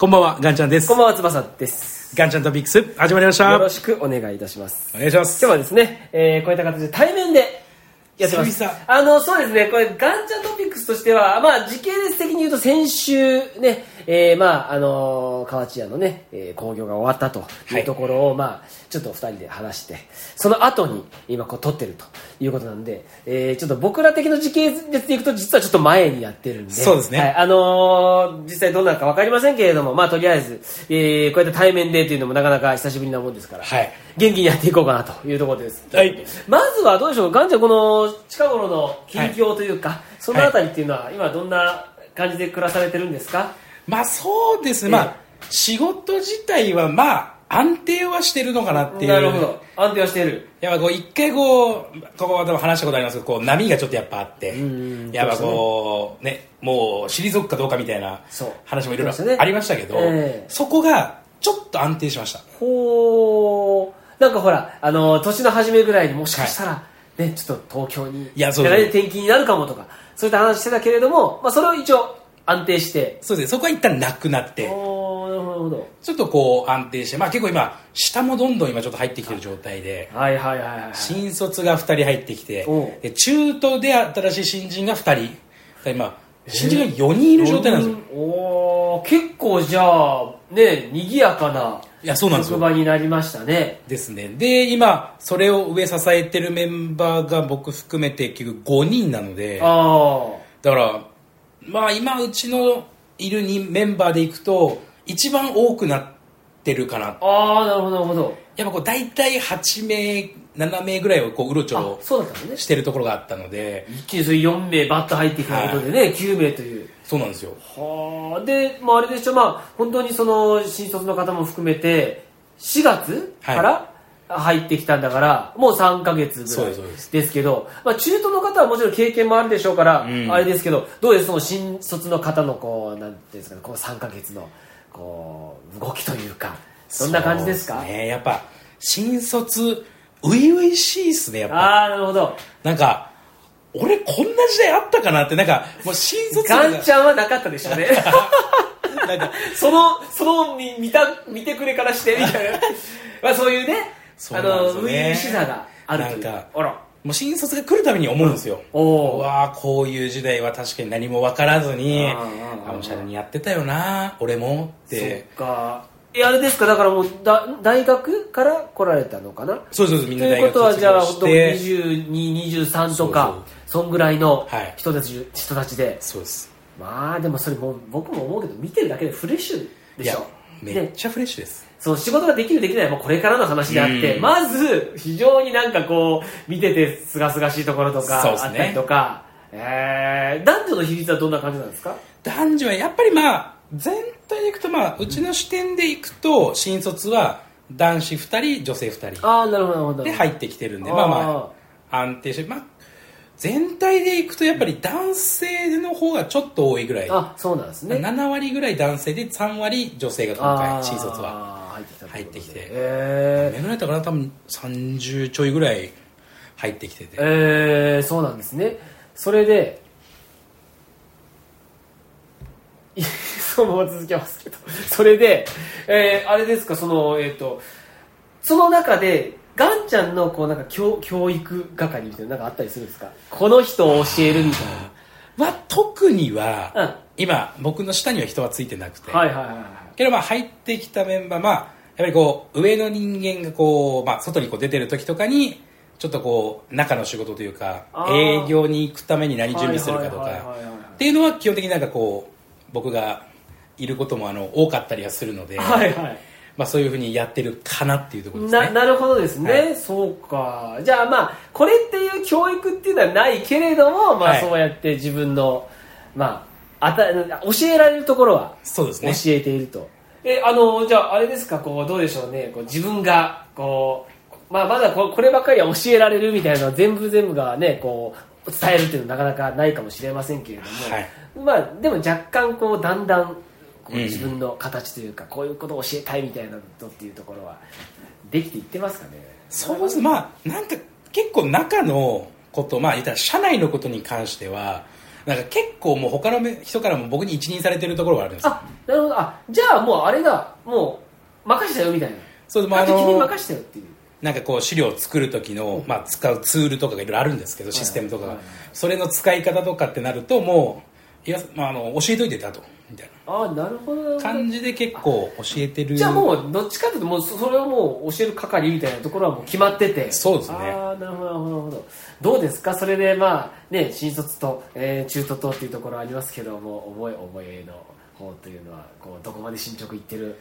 こんばんは、ガンちゃんです。 こんばんは、翼です。 ガンちゃんトピックス始まりました。 よろしくお願いいたします。 お願いします。 今日はですね、こういった形で対面でやってます。そうですね、これガンちゃんトピックスとしては、時系列的に言うと先週ね、河内屋のね、興行が終わったというところを、ちょっと2人で話して、その後に今こう撮ってるということなんで、ちょっと僕ら的な時系列でいくと実はちょっと前にやってるんで、 そうですね。 実際どうなるか分かりませんけれども、とりあえず、こうやって対面でというのもなかなか久しぶりなもんですから、元気にやっていこうかなというところです。まずはどうでしょう、ガンちゃん、この近頃の近況というか、そのあたりっていうのは今どんな感じで暮らされてるんですか？ そうですね、仕事自体は安定はしてるのかなっていう。 なるほど、安定はしている。 やっぱ一回ここでも話したことありますけど、波がちょっとやっぱあって、やっぱもう退くかどうかみたいな話もいろいろありましたけど、そこがちょっと安定しました。 なんかほら、年の初めぐらいにもしかしたら、ちょっと東京に転勤になるかもとか、そういった話してたけれども、それを一応安定して、 そうですね、そこは一旦なくなって、ちょっとこう安定して、結構今下もどんどん今ちょっと入ってきてる状態で、新卒が2人入ってきて、中途で新しい新人が2人、今新人が4人いる状態なんですよ。 結構じゃあね、賑やかな職場になりましたね。 ですね。で今それを上支えてるメンバーが僕含めて結局5人なので、だから今うちのいるメンバーでいくと一番多くなってるかな。 なるほどなるほど。 やっぱ大体8名7名ぐらいをうろちょろしてるところがあったので、 一気にそれ4名バッと入ってきたことでね、9名という。 そうなんですよ。 で、あれでしょ、本当にその新卒の方も含めて4月から入ってきたんだから、もう3ヶ月ぐらいですけど、中途の方はもちろん経験もあるでしょうから、あれですけど、どうですその新卒の方のなんていうんですかね、3ヶ月の動きというか、どんな感じですか？ やっぱ新卒初々しいですね、やっぱ。 なるほど。 なんか俺こんな時代あったかなって、なんかもう新卒ガンちゃんはなかったでしょうね。なんかその見てくれからしてみたいな、そういうね、初々しさがあるというか、 もう新卒が来るたびに思うんですよ。こういう時代は確かに何も分からずにおしゃれにやってたよな俺もって。 そっか。あれですか、だからもう大学から来られたのかな？ そうです、みんな大学卒業して。ということはじゃあ本当22、23とかそんぐらいの人たちで。 そうです。 でもそれも僕も思うけど、見てるだけでフレッシュでしょ。 めっちゃフレッシュです。 そう、仕事ができるできないはもうこれからの話であって、まず非常になんか見ててすがすがしいところとかあったりとか、男女の比率はどんな感じなんですか？ 男女はやっぱり全体でいくとうちの視点でいくと新卒は男子2人女性2人なるほどで入ってきてるんで、安定して、全体でいくとやっぱり男性の方がちょっと多いぐらい。 そうなんですね。 7割ぐらい男性で3割女性が今回新卒は入ってきて、目の前から多分30ちょいぐらい入ってきてて、 そうなんですね。それでそのまま続けますけど、それで、あれですか、その中でガンちゃんのなんか教育係みたいななんかあったりするんですか？この人を教えるみたいな。 特には、今僕の下には人はついてなくて、けど入ってきたメンバー、やっぱり上の人間が外に出てる時とかにちょっと中の仕事というか営業に行くために何準備するかとかっていうのは基本的になんか僕がいることも多かったりはするので、そういうふうにやってるかなっていうところですね。 なるほどですね、そうか。じゃあこれっていう教育っていうのはないけれども、そうやって自分の教えられるところは教えていると。じゃああれですか、どうでしょうね、自分がまだこればっかりは教えられるみたいなのは全部がね伝えるっていうのはなかなかないかもしれませんけれども、でも若干だんだん自分の形というか、こういうことを教えたいみたいなのっていうところはできていってますかね？ そうです。なんか結構中のこと、言ったら社内のことに関してはなんか結構もう他の人からも僕に一任されてるところがあるんですよ。 なるほど。じゃあもうあれだ、もう任したよみたいな。 そうで君に任したよっていう。 なんかこう資料を作る時の、使うツールとかがいろいろあるんですけど、システムとかが、それの使い方とかってなるともう教えといてたとみたいななるほど感じで結構教えてる。 じゃあもうどっちかというともうそれをもう教える係みたいなところはもう決まってて。 そうですね。 なるほどなるほど。どうですかそれで新卒と、中途とっていうところありますけども、覚えの方というのはこうどこまで進捗いってる？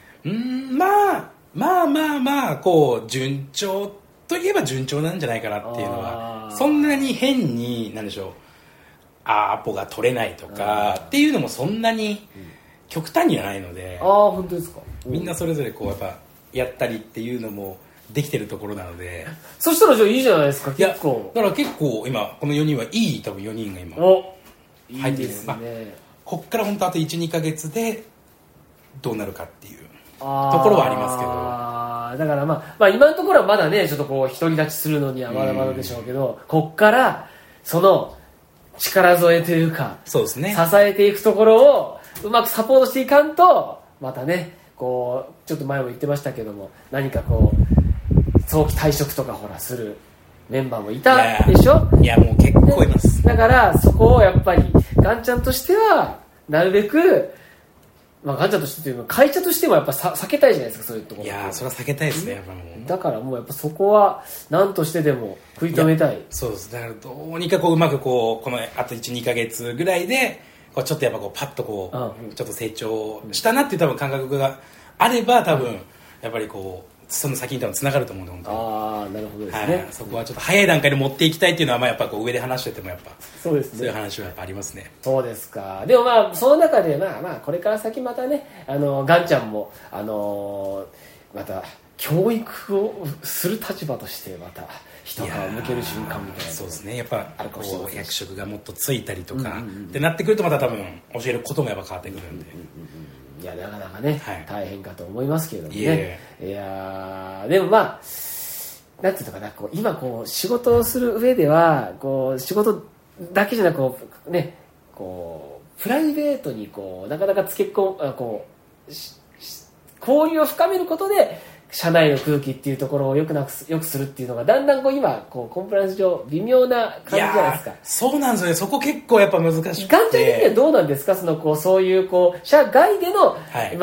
こう順調といえば順調なんじゃないかなっていうのは、そんなに変に何でしょう、アポが取れないとかっていうのもそんなに極端にはないので。 本当ですか？ みんなそれぞれこうやっぱやったりっていうのもできてるところなので。 そしたらじゃあいいじゃないですか。結構だから結構今この4人はいい、多分4人が今入ってるんですね。 こっから本当あと 1,2 ヶ月でどうなるかっていうところはありますけど。 だから今のところはまだねちょっとこう独り立ちするのにはまだまだでしょうけど、こっからその力添えというか、 そうですね、 支えていくところをうまくサポートしていかんと、またねこうちょっと前も言ってましたけども、何かこう早期退職とかほらするメンバーもいたでしょ。 いやもう結構います。 だからそこをやっぱりガンちゃんとしてはなるべく、ガンちゃんとしてというか会社としてもやっぱ避けたいじゃないですか、そういうところ。 いやそれは避けたいですね、やっぱもう。 だからもうやっぱそこは何としてでも食い止めたい。 そうです。だからどうにかこううまくこのあと 1,2 ヶ月ぐらいでこうちょっとやっぱこうパッとこう、ちょっと成長したなっていう多分感覚があれば、多分やっぱりこうその先に多分つながると思うんで、本当に。 なるほどですね。 そこはちょっと早い段階で持っていきたいっていうのはやっぱこう上で話しててもやっぱそうですね、 そういう話はやっぱありますね。 そうですか。でもその中でこれから先またねガンちゃんもまた教育をする立場としてまた一皮向ける瞬間みたいな。 そうですね、やっぱこう役職がもっとついたりとかってなってくると、また多分教えることもやっぱ変わってくるんで、 いやなかなかね、大変かと思いますけれどもね。いやでもなんていうのかな、こう今こう仕事をする上ではこう仕事だけじゃなくこうプライベートにこうなかなか交流を深めることで社内の空気っていうところをよくするっていうのがだんだん今コンプライアンス上微妙な感じじゃないですか。 そうなんですよね。そこ結構やっぱ難しくて。 ガンちゃん的にはどうなんですか、そういう社外での、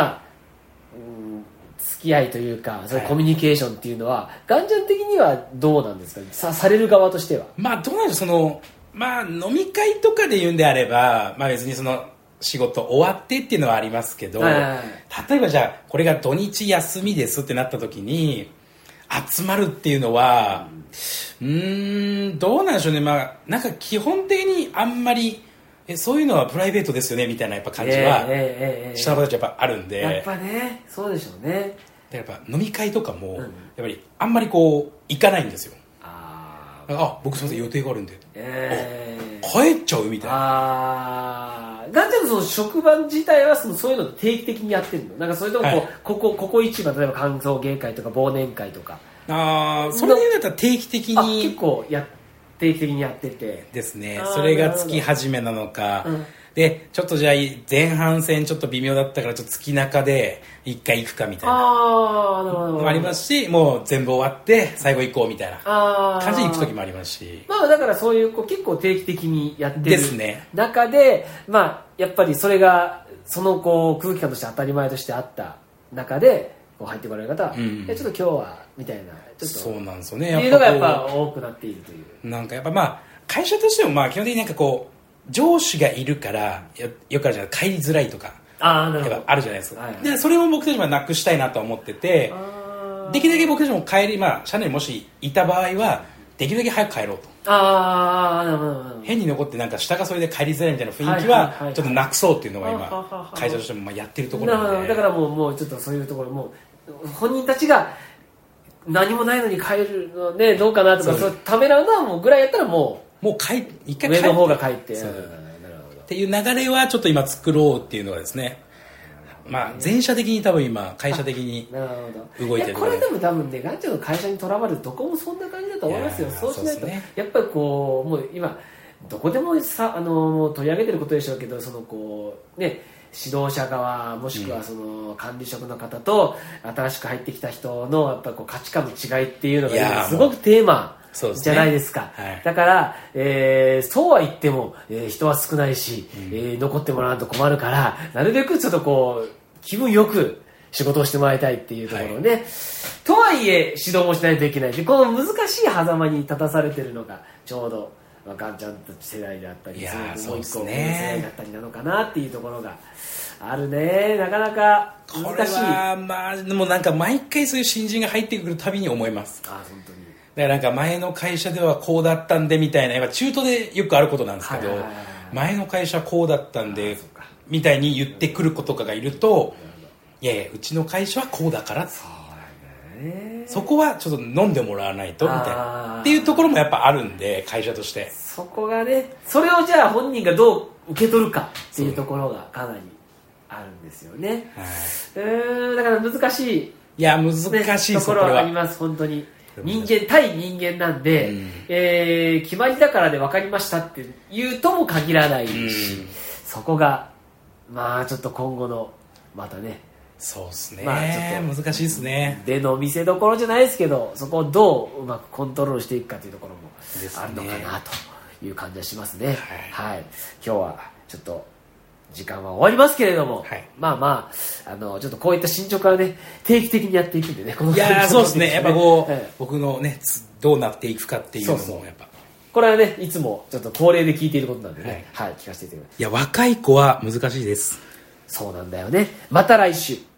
付き合いというか、そういうコミュニケーションっていうのは、ガンちゃん的にはどうなんですか、される側としては。 どうなんでしょう、飲み会とかで言うんであれば、別に仕事終わってっていうのはありますけど、例えばじゃあこれが土日休みですってなった時に集まるっていうのはどうなんでしょうね。なんか基本的にあんまりそういうのはプライベートですよねみたいなやっぱ感じは下の子たちやっぱあるんで、 やっぱねそうでしょうね。 やっぱ飲み会とかもやっぱりあんまり行かないんですよ。僕すみません予定があるんで、帰っちゃうみたいな。 ガンちゃんの職場自体はそういうの定期的にやってるの？なんかそれともここ一番例えば歓送迎会とか忘年会とか。 それで言うと定期的に結構定期的にやっててですね。それが月始めなのか、でちょっとじゃあ前半戦ちょっと微妙だったからちょっと月中で一回行くかみたいなのもありますし、もう全部終わって最後行こうみたいな感じで行く時もありますし、 だからそういう結構定期的にやってるですね中で、やっぱりそれがその空気感として当たり前としてあった中で入ってこられる方は、ちょっと今日はみたいなちょっとそうなんですよね。 っていうのがやっぱ多くなっているという。 なんかやっぱ会社としても基本的になんか上司がいるからよくあるじゃない、帰りづらいとかやっぱあるじゃないですか。でそれを僕たちはなくしたいなと思ってて、できるだけ僕たちも帰り社内にもしいた場合はできるだけ早く帰ろうと。変に残ってなんか下がそれで帰りづらいみたいな雰囲気はちょっとなくそうっていうのが今会社としてもやってるところなので、 だからもうちょっとそういうところも本人たちが何もないのに帰るのねどうかなとかそうためらうのはもうぐらいやったらもう一回帰って上の方が帰ってっていう流れはちょっと今作ろうっていうのはですね、全社的に多分今会社的に動いてる。 これでも多分ねガンちゃんの会社にとらわれるどこもそんな感じだと思いますよ。そうしないとやっぱりもう今どこでもさ取り上げてることでしょうけど、そのこうね、指導者側もしくはその管理職の方と新しく入ってきた人のやっぱこう価値観の違いっていうのが今すごくテーマじゃないですか。 はい、 だから、そうは言っても、人は少ないし、残ってもらわないと困るから、なるべくちょっとこう気分よく仕事をしてもらいたいっていうところね、はい、とはいえ指導もしないといけないで、この難しい狭間に立たされてるのがちょうどガンちゃんたち世代であったり、もう一個世代だったりなのかなっていうところがあるね。なかなか難しい。これはまあでもなんか毎回そういう新人が入ってくるたびに思います。 本当に。 だからなんか前の会社ではこうだったんでみたいな、やっぱ中途でよくあることなんですけど、前の会社はこうだったんでみたいに言ってくる子とかがいると、いやいやうちの会社はこうだから、そこはちょっと飲んでもらわないとみたいなっていうところもやっぱあるんで、会社としてそこがね、それをじゃあ本人がどう受け取るかっていうところがかなりあるんですよね。だから難しい、 いや難しいところはあります。本当に人間対人間なんで、決まりだからで分かりましたって言うとも限らないし、そこがまあちょっと今後のまたね、 そうですね、難しいですね。 での見せどころじゃないですけど、そこをどううまくコントロールしていくかというところもあるのかなという感じがしますね。はい、今日はちょっと時間は終わりますけれども、まあまあちょっとこういった進捗はね定期的にやっていくんでね、このいやそうですね、やっぱこう、僕のねどうなっていくかっていうのもやっぱこれはねいつもちょっと恒例で聞いていることなんでね、聞かせていただきます。 いや若い子は難しいです。 そうなんだよね。また来週。